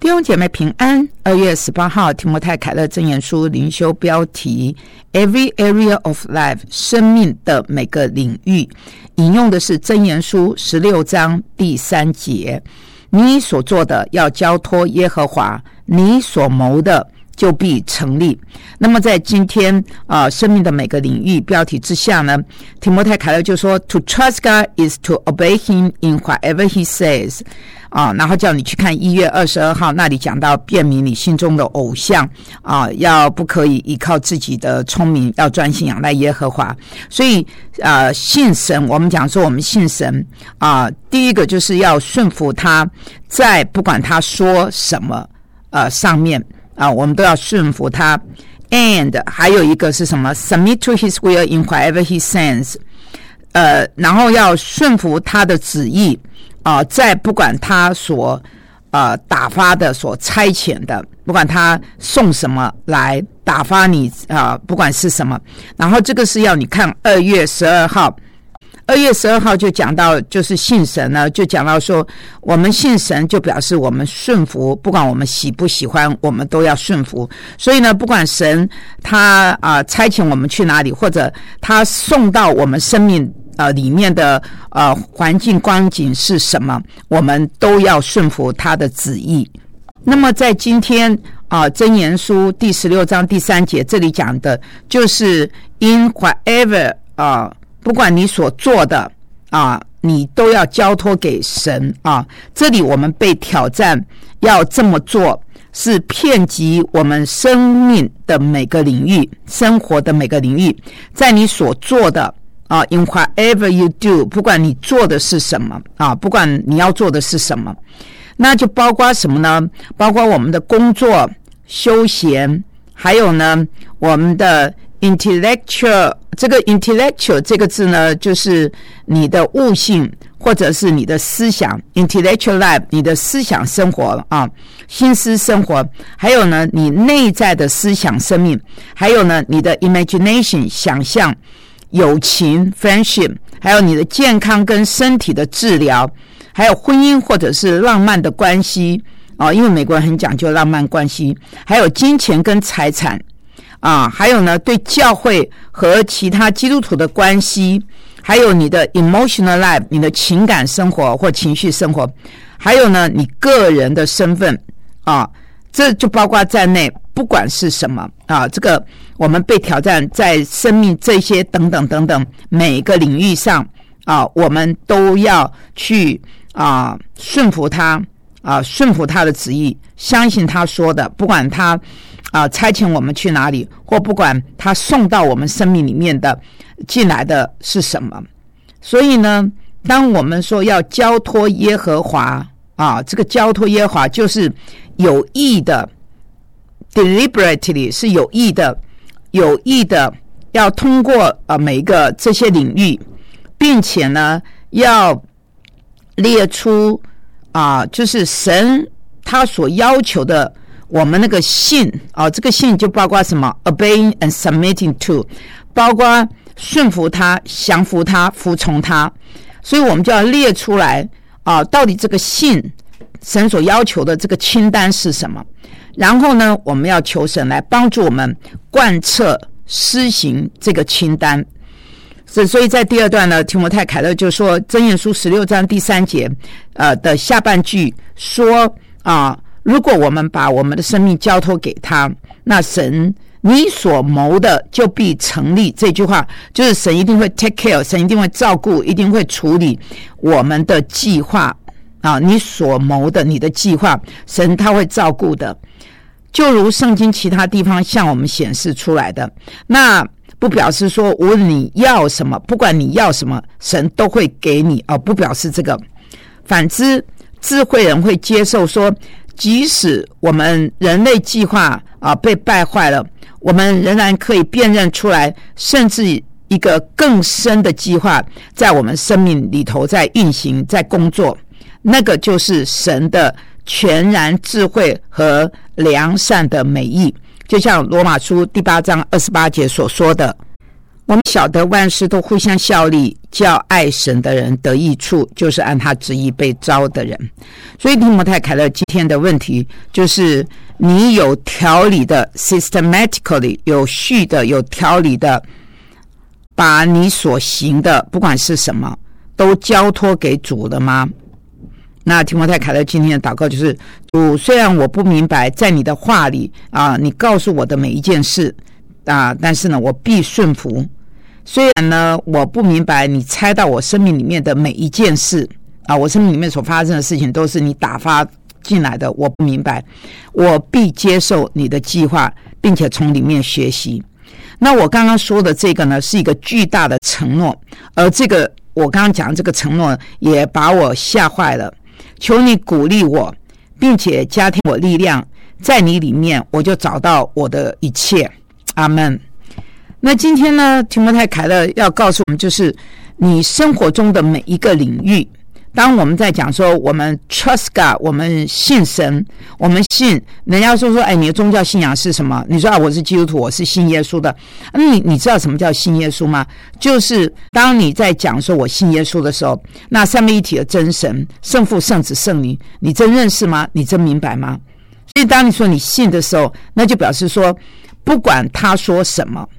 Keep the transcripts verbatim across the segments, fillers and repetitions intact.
弟兄姐妹平安。二月十八号，提摩太凯勒箴言书灵修标题 Every area of life， 生命的每个领域，引用的是箴言书十六章第三节，你所做的要交托耶和华，你所谋的就必成立。那么在今天呃生命的每个领域标题之下呢，提摩太凯勒就说 To trust God is to obey him in whatever he says， 啊，然后叫你去看一月二十二号那里讲到辨明你心中的偶像啊，要不可以依靠自己的聪明，要专心仰赖耶和华。所以呃信神，我们讲说我们信神啊，第一个就是要顺服他，在不管他说什么呃上面啊，我们都要顺服他。And 还有一个是什么 ？Submit to his will in whatever he sends。呃，然后要顺服他的旨意啊，在不管他所呃打发的、所差遣的，不管他送什么来打发你啊、呃，不管是什么。然后这个是要你看二月十二号。二月十二号就讲到，就是信神呢，就讲到说，我们信神就表示我们顺服，不管我们喜不喜欢，我们都要顺服。所以呢，不管神他啊、呃、差遣我们去哪里，或者他送到我们生命呃里面的呃环境光景是什么，我们都要顺服他的旨意。那么在今天啊、呃、箴言书第十六章第三节这里讲的就是 in whatever 啊、呃。不管你所做的啊，你都要交托给神啊。这里我们被挑战要这么做，是遍及我们生命的每个领域，生活的每个领域，在你所做的啊 ，in whatever you do， 不管你做的是什么啊，不管你要做的是什么，那就包括什么呢？包括我们的工作、休闲，还有呢，我们的intellectual， 这个 intellectual 这个字呢，就是你的悟性或者是你的思想 intellectual life， 你的思想生活啊，心思生活，还有呢你内在的思想生命，还有呢你的 imagination 想象，友情 friendship， 还有你的健康跟身体的治疗，还有婚姻或者是浪漫的关系啊，因为美国人很讲究浪漫关系，还有金钱跟财产啊，还有呢，对教会和其他基督徒的关系，还有你的 emotional life， 你的情感生活或情绪生活，还有呢，你个人的身份啊，这就包括在内，不管是什么啊，这个我们被挑战在生命这些等等等等每个领域上啊，我们都要去啊顺服他啊，顺服他的旨意，相信他说的，不管他啊，差遣我们去哪里，或不管他送到我们生命里面的进来的是什么。所以呢，当我们说要交托耶和华啊，这个交托耶和华就是有意的 deliberately 是有意的有意的要通过呃每一个这些领域，并且呢要列出啊，就是神他所要求的我们那个信啊，这个信就包括什么 obeying and submitting to， 包括顺服他、降服他、服从他，所以我们就要列出来啊，到底这个信神所要求的这个清单是什么，然后呢我们要求神来帮助我们贯彻施行这个清单。所以在第二段呢，提摩太凯勒就说箴言书十六章第三节呃的下半句说啊，如果我们把我们的生命交托给他，那神你所谋的就必成立。这句话就是神一定会 take care， 神一定会照顾，一定会处理我们的计划啊，你所谋的你的计划神他会照顾的，就如圣经其他地方向我们显示出来的。那不表示说无论你要什么，不管你要什么神都会给你啊，不表示这个。反之智慧人会接受说，即使我们人类计划啊被败坏了，我们仍然可以辨认出来，甚至一个更深的计划在我们生命里头在运行，在工作。那个就是神的全然智慧和良善的美意。就像罗马书第八章二十八节所说的，我们晓得万事都互相效力， 叫爱神的人得益处，就是按他旨意被召的人。所以提摩太凯勒今天的问题就是你有条理的 systematically 有序的有条理的把你所行的不管是什么都交托给主了吗？那提摩太凯勒今天的祷告就是主，虽然我不明白在你的话里啊，你告诉我的每一件事啊，但是呢我必顺服。虽然呢我不明白你猜到我生命里面的每一件事啊，我生命里面所发生的事情都是你打发进来的，我不明白，我必接受你的计划，并且从里面学习。那我刚刚说的这个呢是一个巨大的承诺，而这个我刚刚讲的这个承诺也把我吓坏了。求你鼓励我，并且加添我力量，在你里面我就找到我的一切。阿们。那今天呢，提摩太凯勒要告诉我们，就是你生活中的每一个领域，当我们在讲说我们 trust God， 我们信神，我们信人家说说哎，你的宗教信仰是什么？你说啊，我是基督徒，我是信耶稣的。你你知道什么叫信耶稣吗？就是当你在讲说我信耶稣的时候，那三位一体的真神，圣父、圣子、圣灵，你真认识吗？你真明白吗？所以当你说你信的时候，那就表示说，不管他说什么，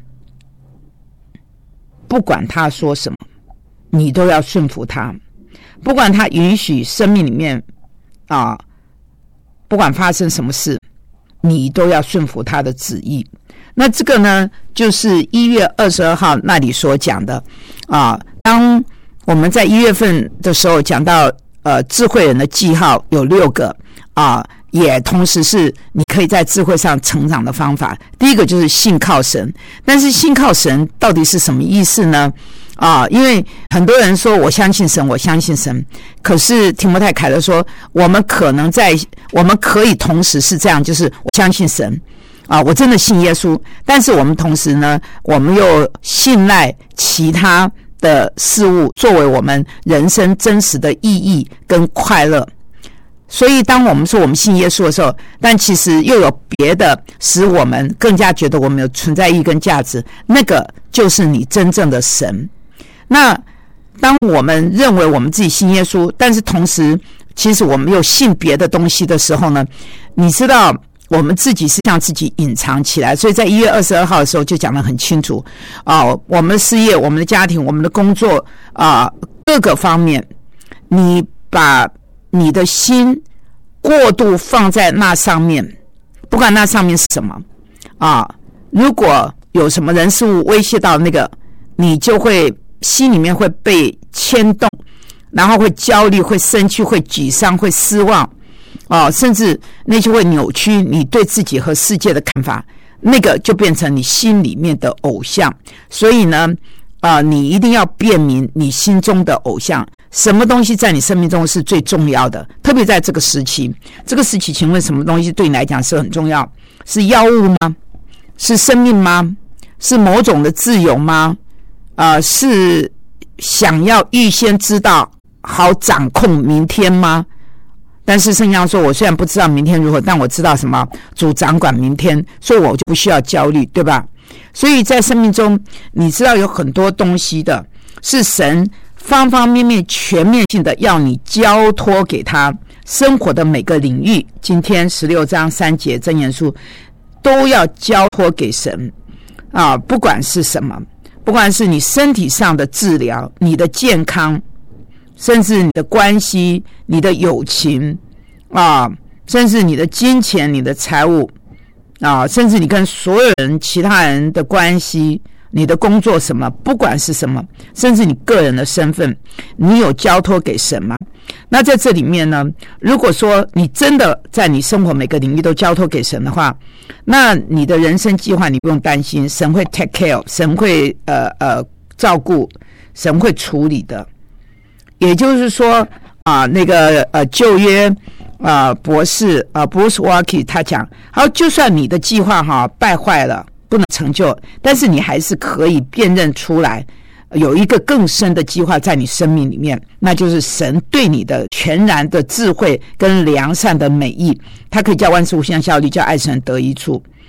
不管他说什么，你都要顺服他。不管他允许生命里面啊，不管发生什么事，你都要顺服他的旨意。那这个呢，就是一月二十二号那里所讲的啊。当我们在一月份的时候讲到呃智慧人的记号有六个啊，也同时是你可以在智慧上成长的方法。第一个就是信靠神，但是信靠神到底是什么意思呢？啊，因为很多人说我相信神，我相信神，可是提摩太凯勒说，我们可能在，我们可以同时是这样，就是我相信神啊，我真的信耶稣，但是我们同时呢，我们又信赖其他的事物作为我们人生真实的意义跟快乐。所以当我们说我们信耶稣的时候，但其实又有别的使我们更加觉得我们有存在意义跟价值，那个就是你真正的神。那当我们认为我们自己信耶稣，但是同时其实我们又信别的东西的时候呢，你知道我们自己是向自己隐藏起来。所以在一月二十二号的时候就讲得很清楚啊，我们的事业、我们的家庭、我们的工作啊，各个方面，你把你的心过度放在那上面，不管那上面是什么啊，如果有什么人事物威胁到那个，你就会心里面会被牵动，然后会焦虑、会生气、会沮丧、会失望啊，甚至那就会扭曲你对自己和世界的看法，那个就变成你心里面的偶像。所以呢啊，你一定要辨明你心中的偶像，什么东西在你生命中是最重要的。特别在这个时期，这个时期请问什么东西对你来讲是很重要？是药物吗？是生命吗？是某种的自由吗？呃，是想要预先知道好掌控明天吗？但是圣经上说，我虽然不知道明天如何，但我知道什么？主掌管明天，所以我就不需要焦虑，对吧？所以在生命中，你知道有很多东西的是神方方面面全面性的要你交托给他，生活的每个领域，今天十六章三节箴言书都要交托给神啊，不管是什么，不管是你身体上的治疗，你的健康，甚至你的关系，你的友情啊，甚至你的金钱，你的财务啊，甚至你跟所有人其他人的关系，你的工作什么，不管是什么，甚至你个人的身份，你有交托给神吗？那在这里面呢，如果说你真的在你生活每个领域都交托给神的话，那你的人生计划你不用担心，神会 take care， 神会呃呃照顾，神会处理的。也就是说啊，那个呃旧约啊博士啊 Bruce Walker 他讲，好，就算你的计划哈败坏了，不能成就，但是你还是可以辨认出来，有一个更深的计划在你生命里面，那就是神对你的全然的智慧跟良善的美意，它可以叫万事互相效力，叫爱神得益处。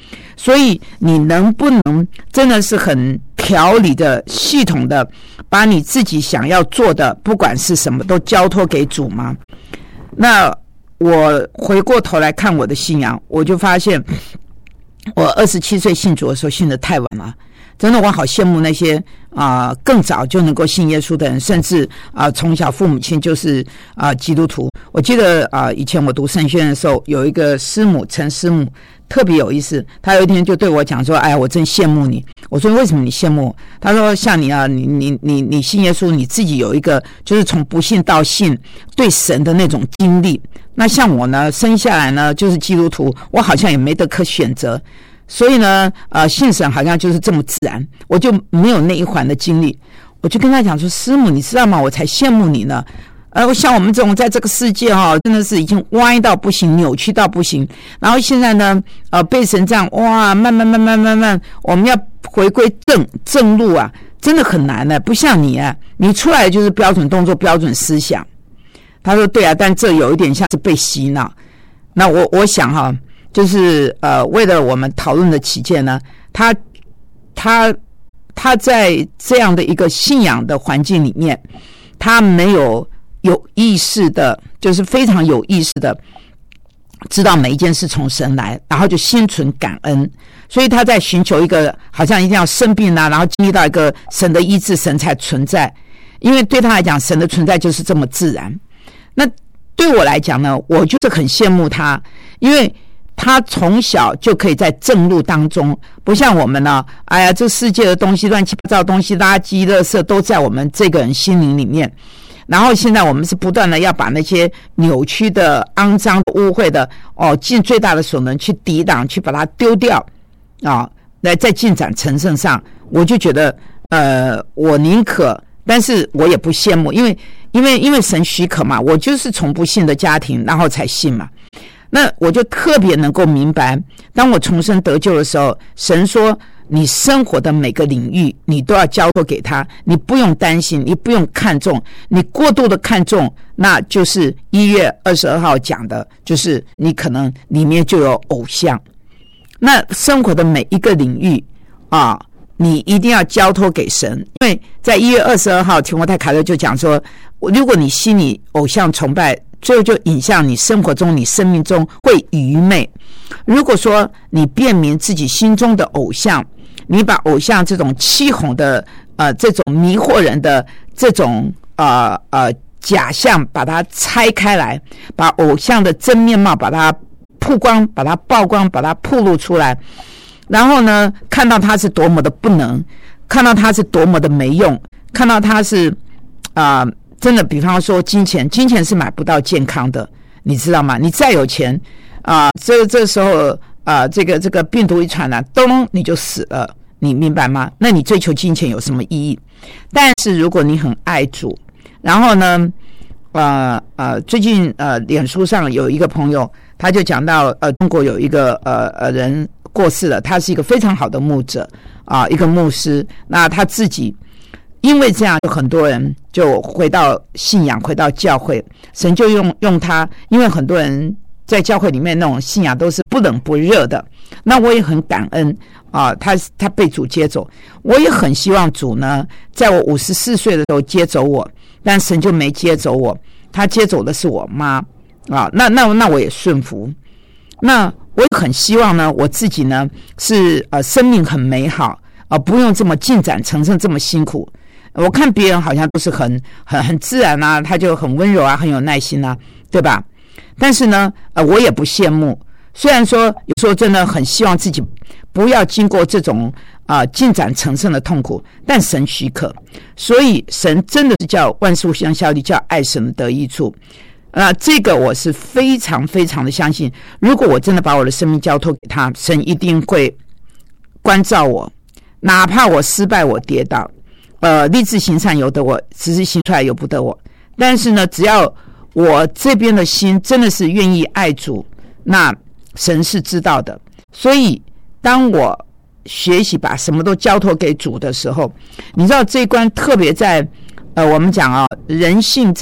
所以你能不能真的是很条理的、系统的，把你自己想要做的，不管是什么，都交托给主吗？那我回过头来看我的信仰，我就发现，我二十七岁信主的时候信得太晚了。真的，我好羡慕那些啊、呃、更早就能够信耶稣的人，甚至啊、呃、从小父母亲就是啊、呃、基督徒。我记得啊、呃、以前我读神学院的时候，有一个师母陈师母特别有意思，她有一天就对我讲说：“哎呀，我真羡慕你。”我说：“为什么你羡慕我？”她说：“像你啊，你你你你信耶稣，你自己有一个就是从不信到信对神的那种经历。那像我呢，生下来呢就是基督徒，我好像也没得可选择。”所以呢，呃，信神好像就是这么自然，我就没有那一环的经历。我就跟他讲说：“师母，你知道吗？我才羡慕你呢。呃，像我们这种在这个世界哈、哦，真的是已经歪到不行，扭曲到不行。然后现在呢，呃，被神这样哇，慢慢慢慢慢慢，我们要回归正正路啊，真的很难的。不像你啊，你出来就是标准动作、标准思想。”他说：“对啊，但这有一点像是被洗脑。”那我我想哈、哦。就是呃，为了我们讨论的起见呢，他他他在这样的一个信仰的环境里面，他没有有意识的，就是非常有意识的知道每一件事从神来，然后就心存感恩，所以他在寻求一个好像一定要生病啊，然后经历到一个神的医治，神才存在，因为对他来讲，神的存在就是这么自然。那对我来讲呢，我就是很羡慕他，因为他从小就可以在正路当中，不像我们呢，哎呀，这世界的东西、乱七八糟的东西、垃圾、垃圾都在我们这个人心灵里面。然后现在我们是不断的要把那些扭曲的、肮脏的、污秽的，哦，尽最大的所能去抵挡，去把它丢掉啊，来在进展成圣上。我就觉得，呃，我宁可，但是我也不羡慕，因为因为因为神许可嘛，我就是从不信的家庭，然后才信嘛。那我就特别能够明白，当我重生得救的时候，神说你生活的每个领域你都要交托给他，你不用担心，你不用看重，你过度的看重，那就是一月二十二号讲的，就是你可能里面就有偶像。那生活的每一个领域啊，你一定要交托给神，因为在一月二十二号提摩太凯勒就讲说，如果你心里偶像崇拜，最后就引向你生活中、你生命中会愚昧。如果说你辨明自己心中的偶像，你把偶像这种欺哄的、呃，这种迷惑人的这种呃呃假象，把它拆开来，把偶像的真面貌把它曝光、把它曝光、把它暴露出来，然后呢，看到它是多么的不能，看到它是多么的没用，看到它是啊。呃真的，比方说金钱，金钱是买不到健康的，你知道吗？你再有钱啊、呃，这这时候啊、呃，这个这个病毒一传染，咚你就死了，你明白吗？那你追求金钱有什么意义？但是如果你很爱主，然后呢，呃呃，最近呃，脸书上有一个朋友，他就讲到呃，中国有一个呃呃人过世了，他是一个非常好的牧者啊、呃，一个牧师，那他自己。因为这样，有很多人就回到信仰，回到教会，神就用用他。因为很多人在教会里面那种信仰都是不冷不热的，那我也很感恩啊，他他被主接走，我也很希望主呢，在我五十四岁的时候接走我，但神就没接走我，他接走的是我妈啊，那那那我也顺服。那我也很希望呢，我自己呢是呃生命很美好啊、呃，不用这么进展成圣这么辛苦。我看别人好像都是很很很自然啊，他就很温柔啊，很有耐心啊，对吧？但是呢，呃，我也不羡慕。虽然说有时候真的很希望自己不要经过这种啊、呃、进展成圣的痛苦，但神许可，所以神真的是叫万事互相效力，叫爱神的得益处。那、呃、这个我是非常非常的相信。如果我真的把我的生命交托给他，神一定会关照我，哪怕我失败，我跌倒。呃，立志行善由得我，实施行出来由不得我。但是呢，只要我这边的心真的是愿意爱主，那神是知道的。所以，当我学习把什么都交托给主的时候，你知道这一关特别在呃，我们讲啊，人性在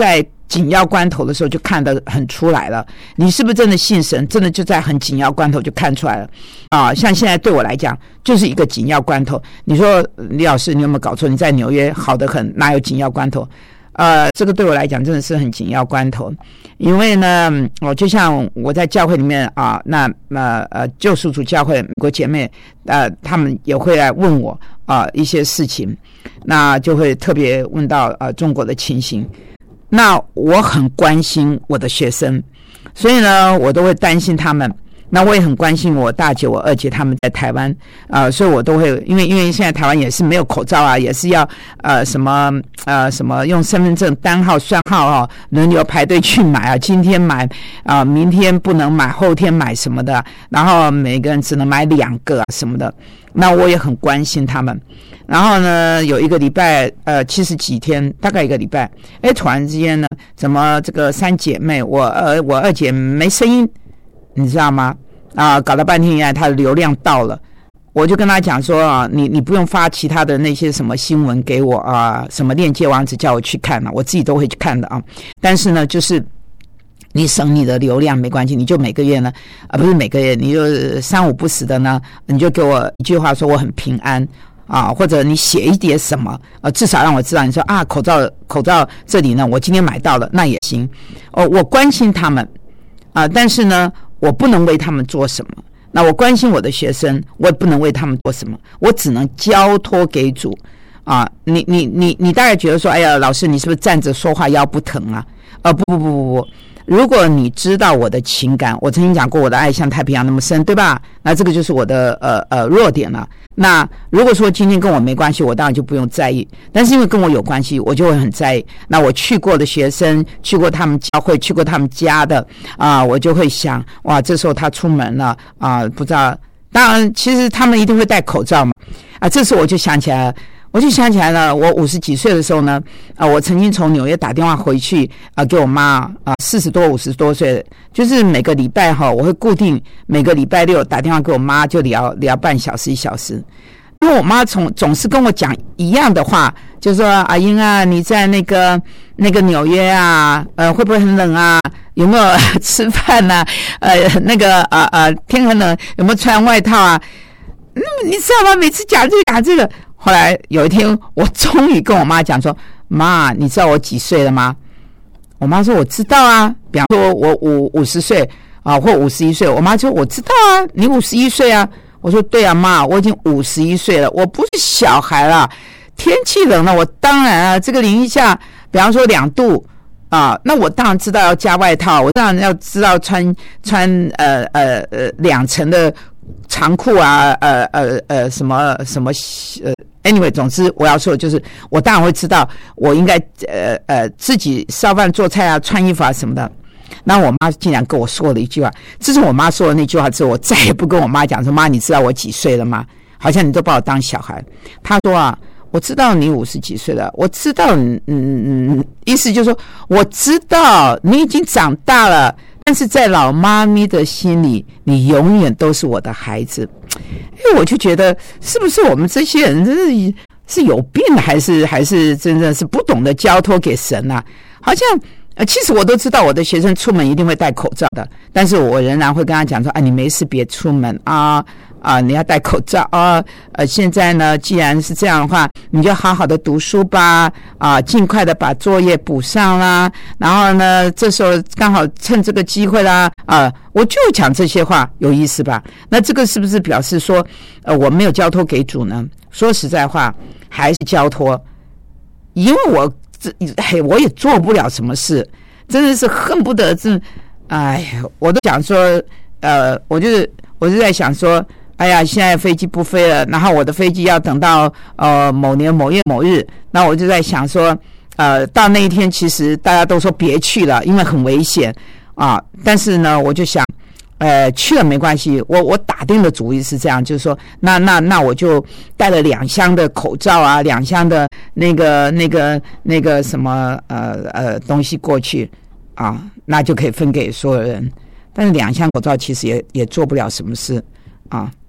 紧要关头的时候就看得很出来了，你是不是真的信神，真的就在很紧要关头就看出来了啊！像现在对我来讲就是一个紧要关头，你说李老师你有没有搞错？你在纽约好得很，哪有紧要关头？呃，这个对我来讲真的是很紧要关头，因为呢，我就像我在教会里面啊，那呃呃救赎主教会美国姐妹呃，他们也会来问我啊、呃、一些事情，那就会特别问到呃中国的情形。那我很关心我的学生，所以呢，我都会担心他们。那我也很关心我大姐、我二姐他们在台湾，呃，所以我都会，因为因为现在台湾也是没有口罩啊，也是要呃什么呃什么用身份证单号算号啊，轮流排队去买啊，今天买啊、呃，明天不能买，后天买什么的，然后每个人只能买两个啊什么的。那我也很关心他们。然后呢，有一个礼拜，呃，七十几天，大概一个礼拜，哎，突然之间呢，怎么这个三姐妹，我呃我二姐没声音，你知道吗？啊，搞了半天，原来她的流量到了，我就跟她讲说啊，你你不用发其他的那些什么新闻给我啊，什么链接网址叫我去看啊，我自己都会去看的啊。但是呢，就是你省你的流量没关系，你就每个月呢，啊不是每个月，你就三五不时的呢，你就给我一句话说我很平安。啊，或者你写一点什么，呃，至少让我知道你说啊，口罩口罩这里呢，我今天买到了，那也行。哦，我关心他们啊，但是呢，我不能为他们做什么。那我关心我的学生，我也不能为他们做什么，我只能交托给主啊。你你你你大概觉得说，哎呀，老师你是不是站着说话腰不疼啊？呃，不不不不不。如果你知道我的情感，我曾经讲过我的爱像太平洋那么深，对吧？那这个就是我的呃呃弱点了。那如果说今天跟我没关系，我当然就不用在意。但是因为跟我有关系，我就会很在意。那我去过的学生，去过他们教会，去过他们家的啊、呃，我就会想，哇，这时候他出门了啊、呃，不知道。当然，其实他们一定会戴口罩嘛。啊，这时候我就想起来了。我就想起来了，我五十几岁的时候呢，啊、呃，我曾经从纽约打电话回去啊、呃，给我妈啊，四十多、五十多岁，就是每个礼拜哈，我会固定每个礼拜六打电话给我妈，就聊聊半小时、一小时。因为我妈从总是跟我讲一样的话，就说阿英啊，你在那个那个纽约啊，呃，会不会很冷啊？有没有吃饭啊？呃，那个呃呃，天很冷，有没有穿外套啊？嗯，你知道吗？每次讲这个讲这个。后来有一天，我终于跟我妈讲说：“妈，你知道我几岁了吗？”我妈说：“我知道啊。”比方说我五五十岁啊，或五十一岁，我妈说：“我知道啊，你五十一岁啊。”我说：“对啊，妈，我已经五十一岁了，我不是小孩了。天气冷了，我当然啊，这个零下，比方说两度啊，那我当然知道要加外套，我当然要知道穿穿呃呃呃两层的。”长裤啊，呃呃呃，什么什么呃 ，anyway， 总之我要说的就是，我当然会知道，我应该呃呃自己烧饭做菜啊，穿衣服啊什么的。那我妈竟然跟我说了一句话，自从我妈说了那句话之后，我再也不跟我妈讲说，妈，你知道我几岁了吗？好像你都把我当小孩。她说啊，我知道你五十几岁了，我知道，嗯嗯，意思就是说，我知道你已经长大了。但是在老妈咪的心里，你永远都是我的孩子。因为我就觉得，是不是我们这些人真是是有病，还是还是真的是不懂得交托给神啊？好像呃，其实我都知道我的学生出门一定会戴口罩的，但是我仍然会跟他讲说：“啊，你没事别出门啊。”啊，你要戴口罩啊！呃，现在呢，既然是这样的话，你就好好的读书吧，啊，尽快的把作业补上啦。然后呢，这时候刚好趁这个机会啦，啊，我就讲这些话，有意思吧？那这个是不是表示说，呃，我没有交托给主呢？说实在话，还是交托，因为我这嘿，我也做不了什么事，真的是恨不得这，哎呀，我都想说，呃，我就是我就在想说。哎呀，现在飞机不飞了，然后我的飞机要等到呃某年某月某日，那我就在想说，呃，到那一天其实大家都说别去了，因为很危险啊。但是呢，我就想，呃，去了没关系，我我打定的主意是这样，就是说，那那那我就带了两箱的口罩啊，两箱的那个那个那个什么呃呃东西过去啊，那就可以分给所有人。但是两箱口罩其实也也做不了什么事啊。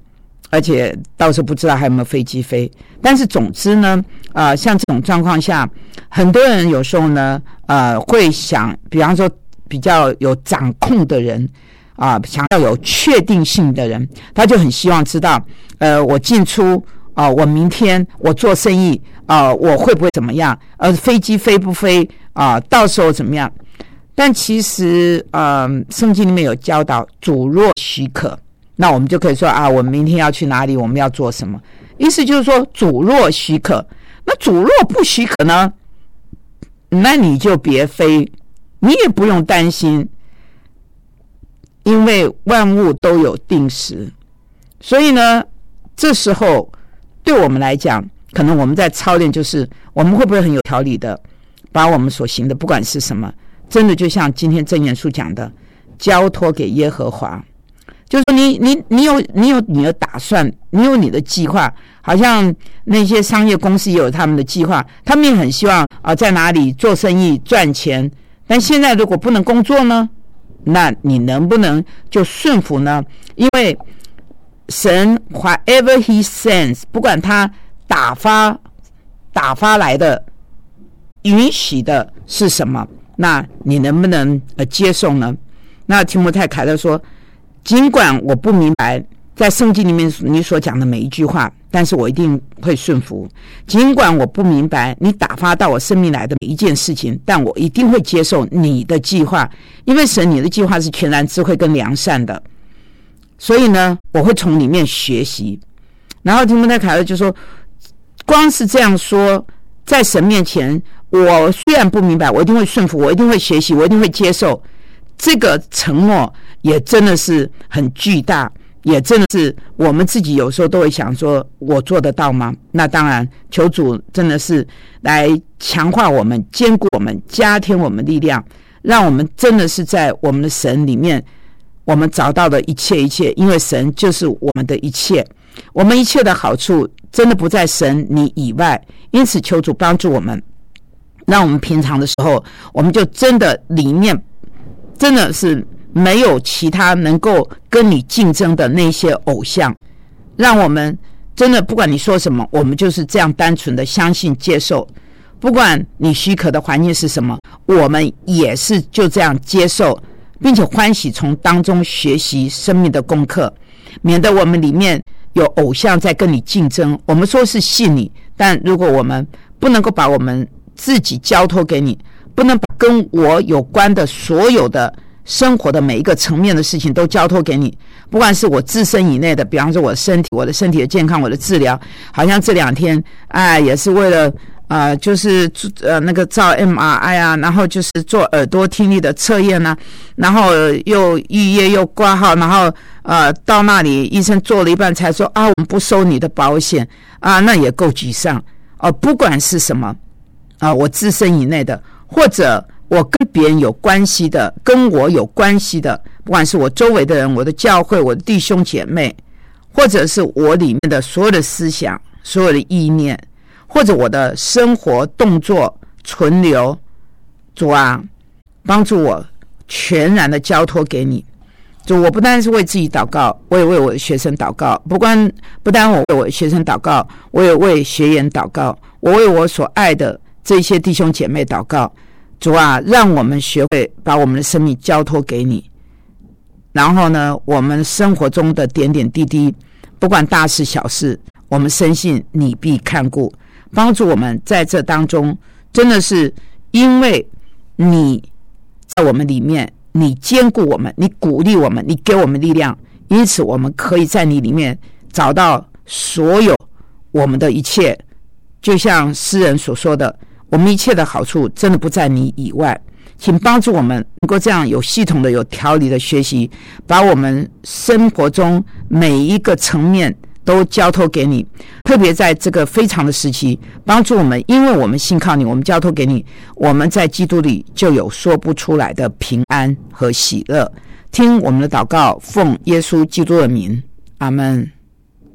而且到时候不知道还有没有飞机飞。但是总之呢，呃，像这种状况下，很多人有时候呢，呃，会想，比方说比较有掌控的人啊、呃，想要有确定性的人，他就很希望知道，呃，我进出啊、呃，我明天我做生意啊、呃，我会不会怎么样？呃，飞机飞不飞啊、呃？到时候怎么样？但其实，呃，圣经里面有教导，主若许可。那我们就可以说啊，我们明天要去哪里？我们要做什么？意思就是说，主若许可。那主若不许可呢？那你就别飞，你也不用担心，因为万物都有定时。所以呢，这时候对我们来讲，可能我们在操练，就是我们会不会很有条理的，把我们所行的，不管是什么，真的就像今天箴言书讲的，交托给耶和华。就是说你你你有你有你的打算，你有你的计划，好像那些商业公司也有他们的计划，他们也很希望啊、呃、在哪里做生意赚钱。但现在如果不能工作呢，那你能不能就顺服呢？因为神 whatever he sends， 不管他打发打发来的允许的是什么，那你能不能呃接受呢？那提摩太凯勒说，尽管我不明白在圣经里面你所讲的每一句话，但是我一定会顺服。尽管我不明白你打发到我生命来的每一件事情，但我一定会接受你的计划，因为神你的计划是全然智慧跟良善的。所以呢，我会从里面学习。然后提摩太凯勒就说，光是这样说，在神面前，我虽然不明白，我一定会顺服，我一定会学习，我一定会接受。这个承诺也真的是很巨大，也真的是我们自己有时候都会想说，我做得到吗？那当然，求主真的是来强化我们，坚固我们，加添我们力量，让我们真的是在我们的神里面，我们找到的一切一切，因为神就是我们的一切，我们一切的好处真的不在神你以外。因此求主帮助我们，让我们平常的时候，我们就真的里面真的是没有其他能够跟你竞争的那些偶像，让我们真的不管你说什么，我们就是这样单纯的相信接受。不管你许可的环境是什么，我们也是就这样接受，并且欢喜从当中学习生命的功课，免得我们里面有偶像在跟你竞争。我们说是信你，但如果我们不能够把我们自己交托给你，不能把跟我有关的所有的生活的每一个层面的事情都交托给你，不管是我自身以内的，比方说我的身体，我的身体的健康，我的治疗，好像这两天哎也是为了呃就是呃那个照 M R I 啊，然后就是做耳朵听力的测验啊，然后又预约又挂号，然后呃到那里医生做了一半才说啊我们不收你的保险啊，那也够沮丧哦、呃。不管是什么啊、呃，我自身以内的，或者我跟别人有关系的，跟我有关系的，不管是我周围的人，我的教会，我的弟兄姐妹，或者是我里面的所有的思想，所有的意念，或者我的生活动作存留，主啊，帮助我全然的交托给你。就我不单是为自己祷告，我也为我的学生祷告，不关不单我为我的学生祷告，我也为学员祷告，我为我所爱的这些弟兄姐妹祷告。主啊，让我们学会把我们的生命交托给你，然后呢，我们生活中的点点滴滴，不管大事小事，我们深信你必看顾，帮助我们在这当中，真的是因为你在我们里面，你坚固我们，你鼓励我们，你给我们力量，因此我们可以在你里面找到所有我们的一切，就像诗人所说的，我们一切的好处真的不在你以外。请帮助我们能够这样有系统的有条理的学习，把我们生活中每一个层面都交托给你，特别在这个非常的时期，帮助我们，因为我们信靠你，我们交托给你，我们在基督里就有说不出来的平安和喜乐。听我们的祷告，奉耶稣基督的名，阿们。